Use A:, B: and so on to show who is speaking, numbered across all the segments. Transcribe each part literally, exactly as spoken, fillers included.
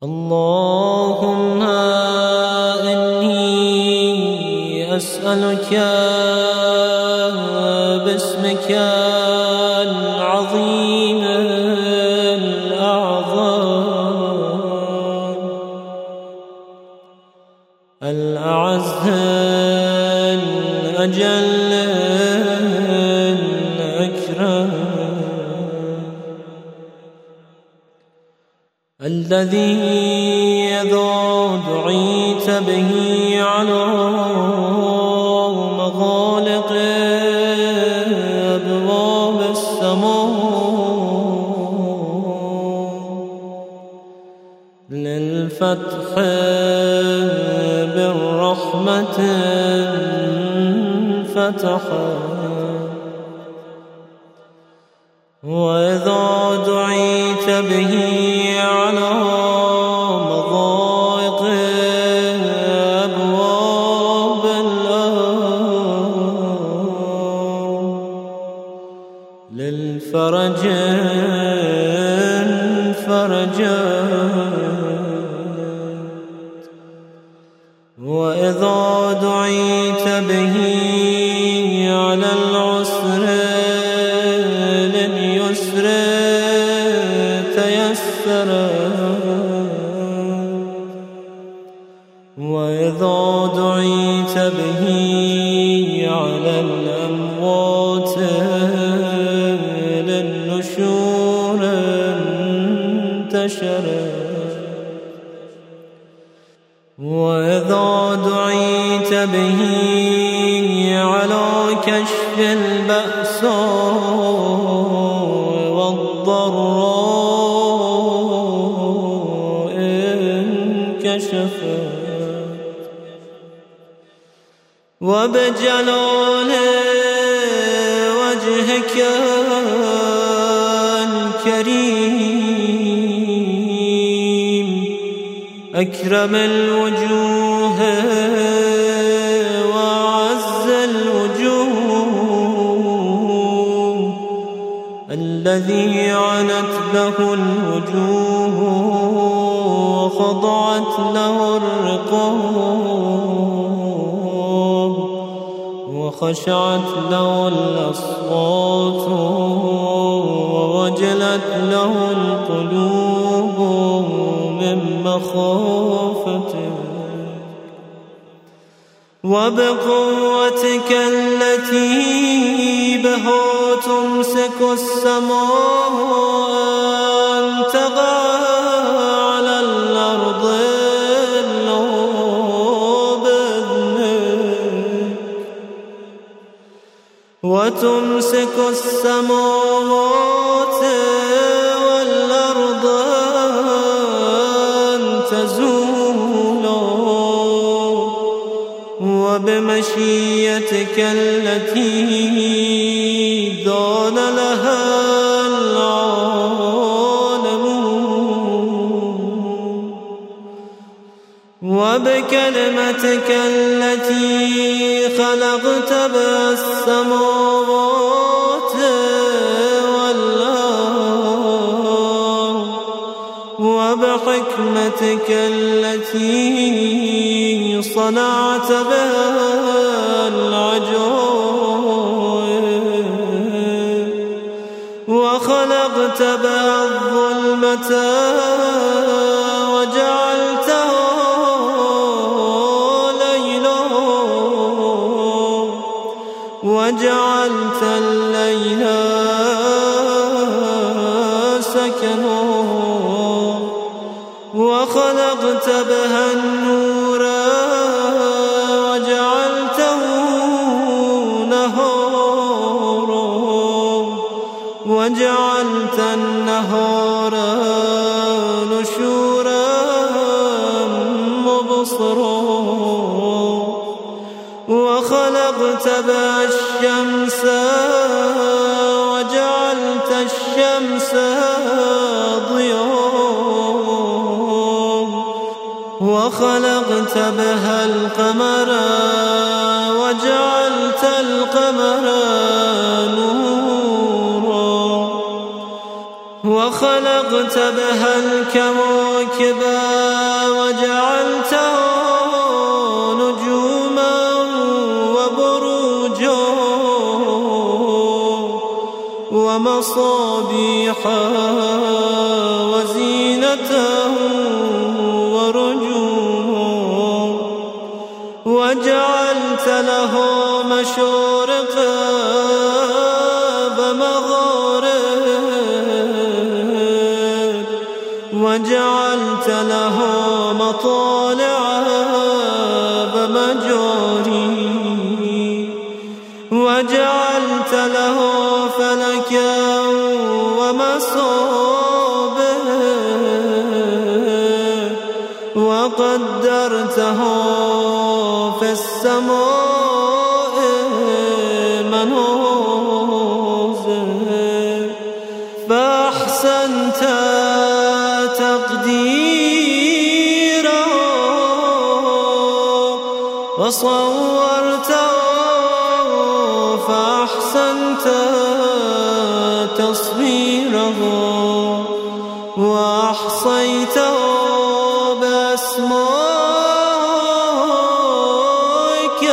A: اللهم إني أسألك باسمك العظيم الأعظم الأعز الأجل الأكرم الذي إذا دعيت به على مغالق أبواب السماء للفتح بالرحمة فتح، وإذا دعيت به على مضايق أبواب الأرض للفرج فرجت، وإذا دعيت به على العسر لليسر وإذا دعيت به على الأموات للنشور انتشرت، وإذا دعيت به على كشف البأساء والضراء انكشفت، وبجلال وجهك الكريم أكرم الوجوه وأعز الوجوه الذي عنت له الوجوه وخضعت له الرقاب وخشعت له الأصوات ووجلت له القلوب من مخافته، وبقوتك التي بها تمسك السماء أن تقع على الأرض وتمسك السماوات والأرض أن تزولا، وبمشيتك التي دان لها العالمون، وبكلمتك التي خلقت بها السماوات والأرض، وبحكمتك التي صنعت بها العجائب، وخلقت بها الظلمة وجعلتها وجعلت الليل سكنا، وخلقت بها النور وجعلته نهارا، وجعلت النهار نشورا مبصرا، وخلقت بها الشمس وجعلت الشمس ضياء، وخلقت بها القمر وجعلت القمر نورا، وخلقت بها الكواكب كواكبا وجعلته نجوما وبروجا ومصابيح وزينة ورجوما وجعلت له مشارقا ومغارب وجعلت له مطالع ومجاري وجعلت له فلكا ومصابيح وقدرته في السماء منازل فأحسنت تقديرا وصورته فأحسنت تصويره وأحصيته بأسمائك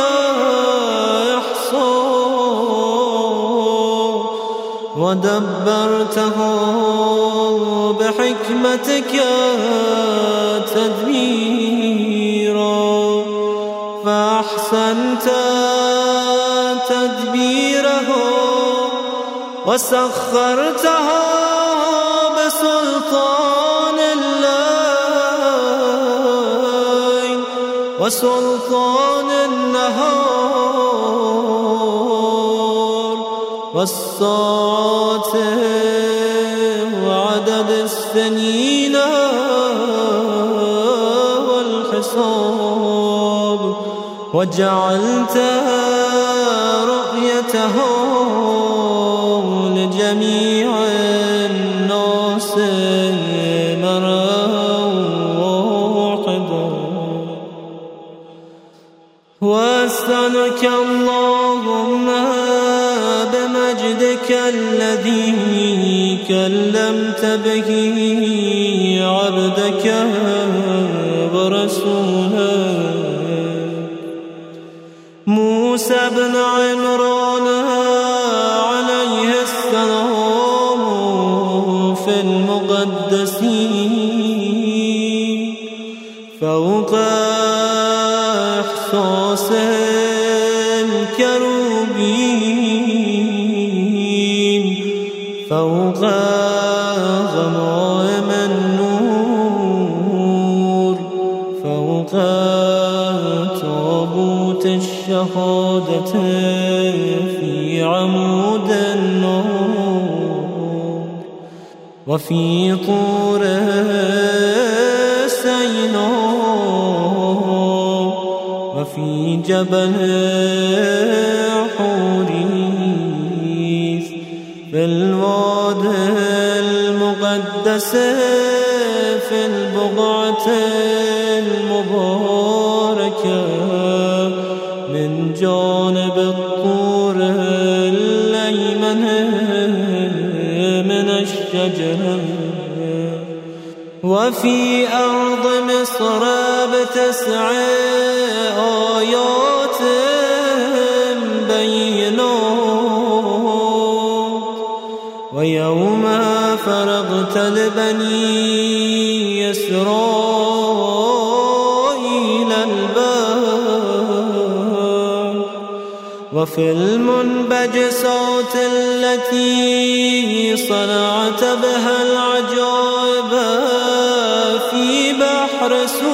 A: إحصاء ودبرته بحكمتك تدبيرا فأحسنت تدبيره وسخرته بسلطان الليل وسلطان النهار والساعات وعدد السنين والحساب وجعلت رؤيته لجميع الناس مرا واحدا وأسألك اللهم بمجدك الذي كلمت به عبدك ورسولك موسى بن عمران عليه السلام في المقدس فوق إحساس الكروبين فوق غمام النور فوق تابوت الشهادة في عمود النور وفي طور سيناء وفي جبل حوريث في الواد المقدس في البقعة المباركة من جانب الطور الأيمن من الشجرة وفي أرض مصر بتسع آيات بينات ويوم فرغت لبني إسرائيل الباب وفي المنبجسات التي صنعت بها العجائب في بحر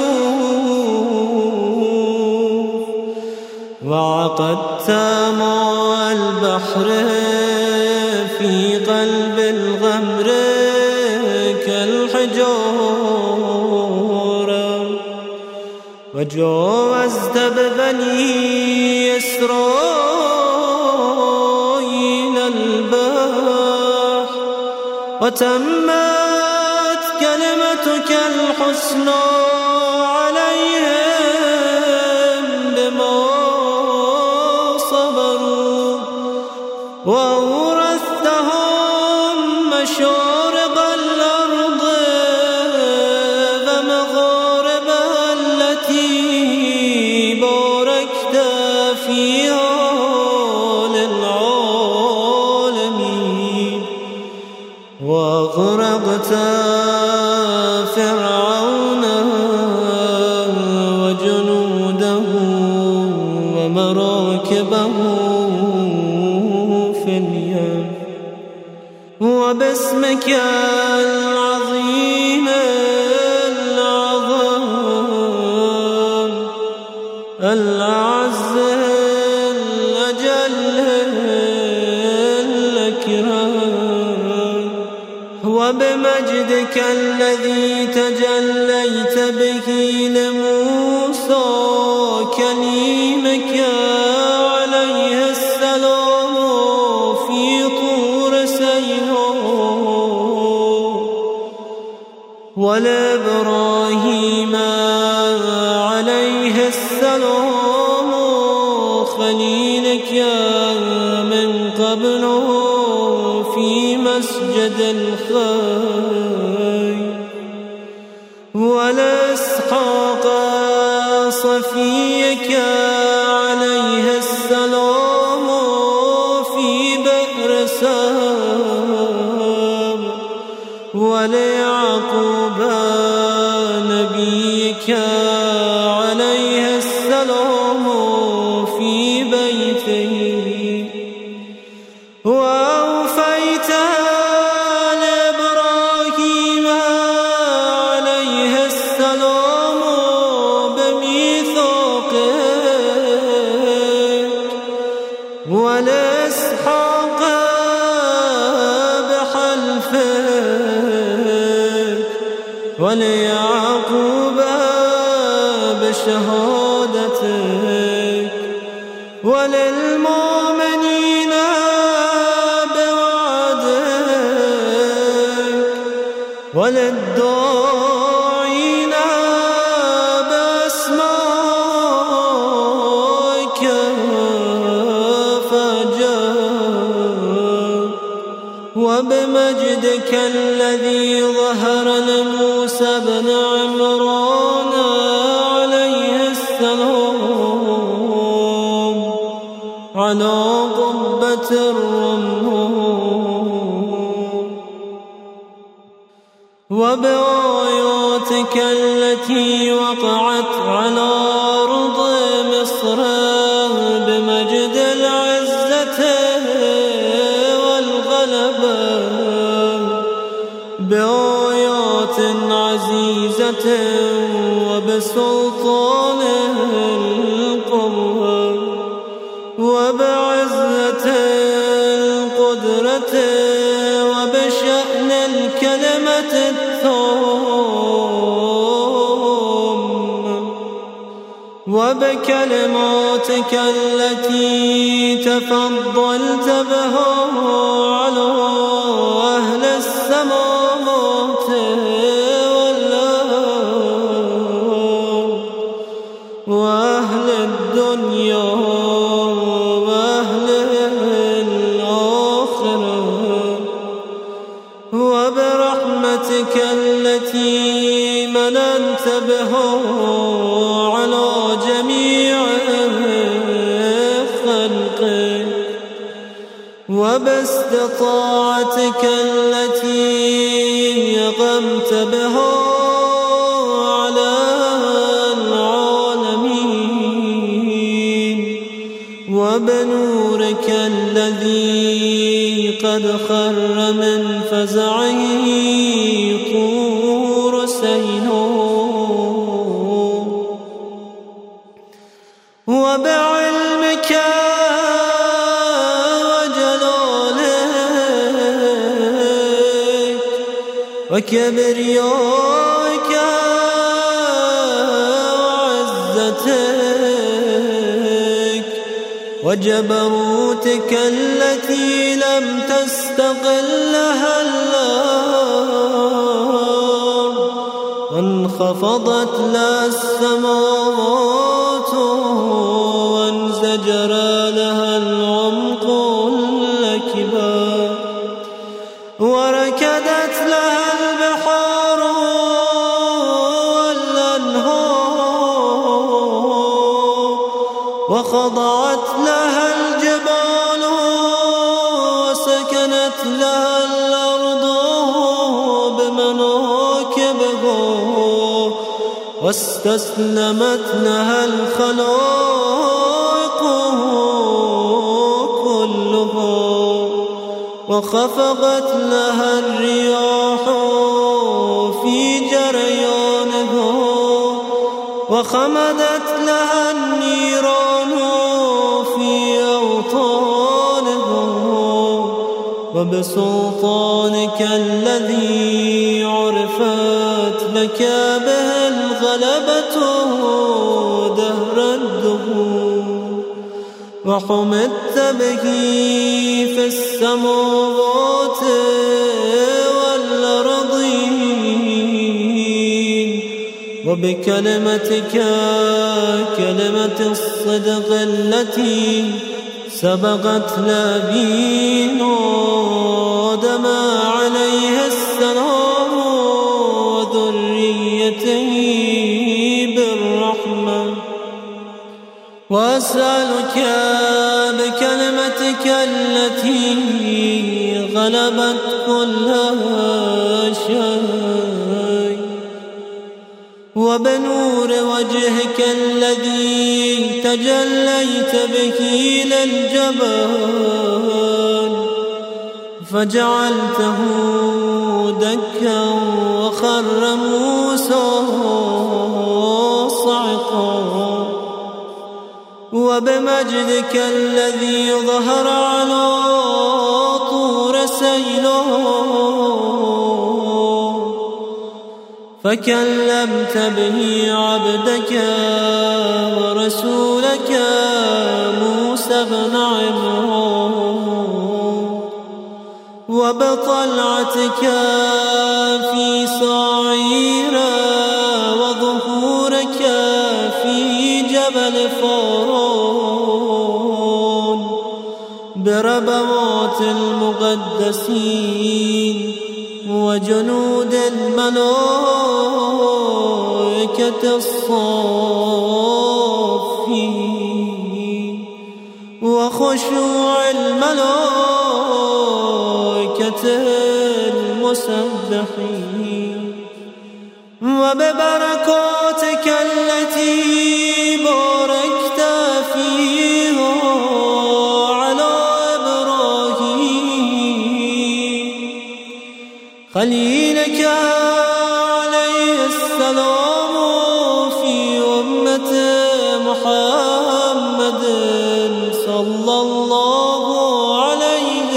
A: سوف وعقدت ماء البحر في قلب الغمر كالحجارة وجاوزت ببني إسرائيل البحر وتمت كلمتك الحسنى عليهم بما صبروا وأورثتهم مشارق الأرض مجدك العظيم العظام الأعز الأجل الأكرم وبمجدك الذي تجليت به لموسى كليمك عليه السلام في طور سيناء ولإبراهيم عليه السلام خليلك من قبل في مسجد الخير ولإسحاق صفيك عليه السلام في بئر سام وليعقوب نبيك عليه السلام في بيته وأوفيت لإبراهيم عليه السلام بميثاقك ولإسحاق بحلفك وليعقوب بشهادتك وللمؤمنين بوعدك وللداعين بأسمائك فجاء وبمجدك الذي ظهر لموسى بن عمران عليه السلام على قبة الرمل وبآياتك التي وقعت على أرض مصر بمجد العزة والغلبة بآيات عزيزة وبسلطان القوة وبعزة القدرة وبشأن الكلمة التامة وبكلماتك التي تفضلت بها على أهل السماوات والأرض وأهل الدنيا وأهل الآخرة وبرحمتك التي مننت بها على جميع خلقك وباستطاعتك التي قمت بها على العالمين وبنورك الذي قد خر من فزعه طور سيناء وبعلمك وجلالك وكبريائك وعزتك وجبروتك التي لم تستقلها الأرض وانخفضت لها السماوات وانزجر لها العمق الأكبر وركدت لها البحار والأنهار وخضعت لها الجبال وسكنت لها الأرض بمناكبها واستسلمت لها الخلائق كلها وخفقت لها الرياح في جريانه وخمدت لها النيران في أوطانه وبسلطانك الذي عرفت لك به الغلبة دهر الدهور وحمدت به في السماوات والأرضين وبكلمتك كلمة الصدق التي سبقت لابين آدم عليه السلام وذريته بالرحمة وأسألك بكلمتك التي غلبت كل شيء وبنور وجهك الذي تجليت به للجبال فجعلته دكا وخر موسى صعقا وبمجدك الذي ظهر على طور سيلون فكلمت به عبدك ورسولك موسى بن عمران وبطلعتك في صعير وظهورك في جبل فارون بربوات المقدسين وجنود الملائكة الصافين وخشوع الملائكة المسبحين وببركاتك التي باركت فيها على إبراهيم خليلك عليه السلام في أمة محمد صلى الله عليه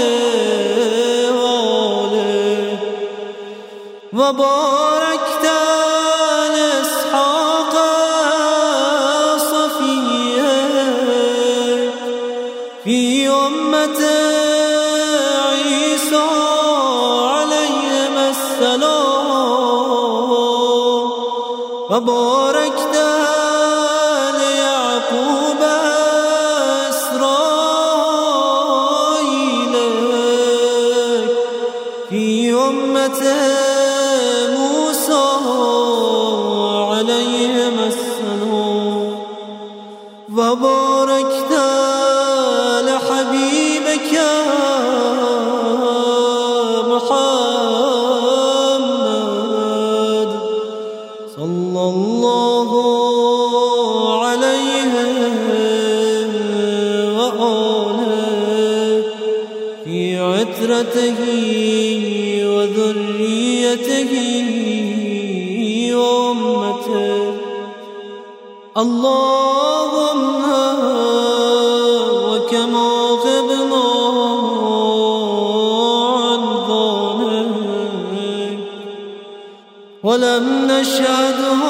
A: وآله وباركت لإسحاق صفيا في أمة عيسى عليهم السلام وباركت ليعقوب إسرائيل في أمة موسى عليهم السلام وباركت لحبيبك محمد صلى الله عليه وآله في عترته وذريته وأمته اللهم وكما غبنا عن ظنك ولم نشهده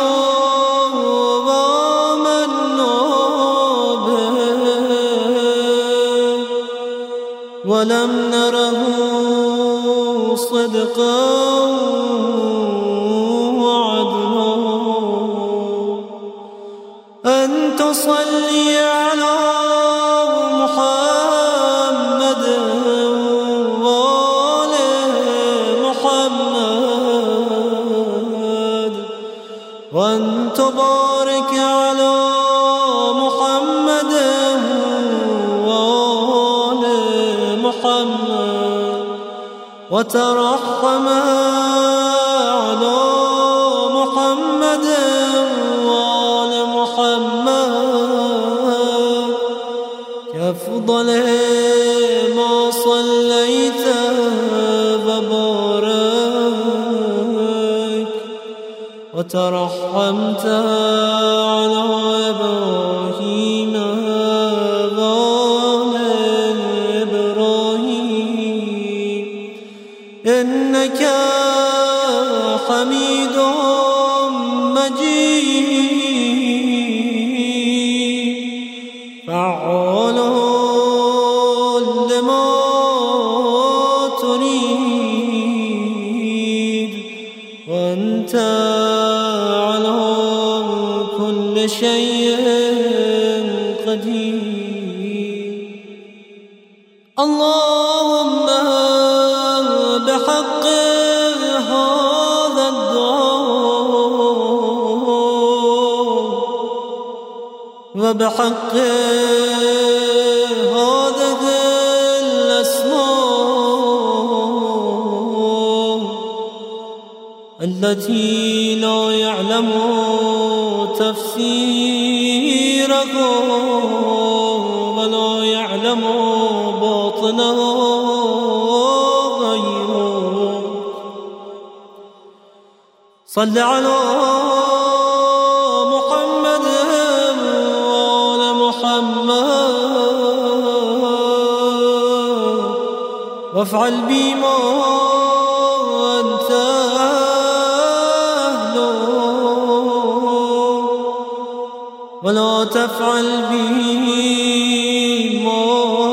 A: وآمنا به ولم نره صدقا وعدلا أن تصلي على محمد وآل محمد وأن تبارك على محمد وآل محمد وترحم على محمد وآل محمد كأفضل ما صليت وترحمت على إبراهيم وآل إبراهيم إنك حميد مجيد فعال لما تريد وأنت على كل شيء قدير. اللهم بحق هذا الدعاء وبحق هذه الأسماء التي لا يعلم تفسيرها ولا يعلم باطنها غيره، صل على محمد وآل محمد وافعل بما أنت أهله ولا تفعل به ما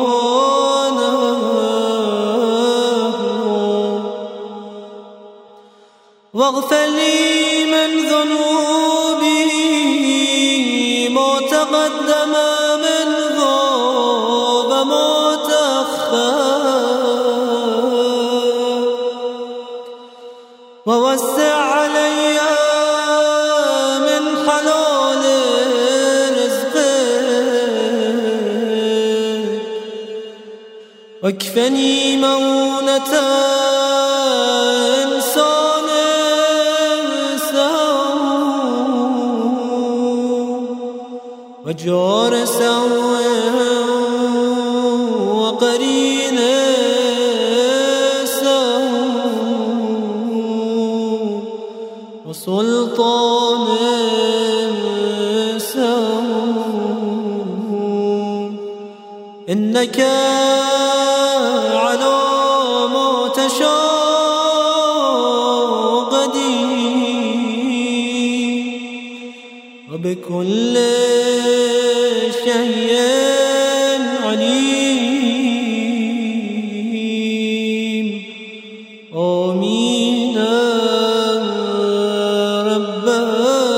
A: نهله، واغفر لي من ذنوبي ما تقدم منها وما تأخر، ووسع علي من حلال رزقك، واكفني مونة إنسان وجار سوء وقرين سوء وسلطان سوء إنك على ما تشاء قدير وبكل شيء عليم. آمين رب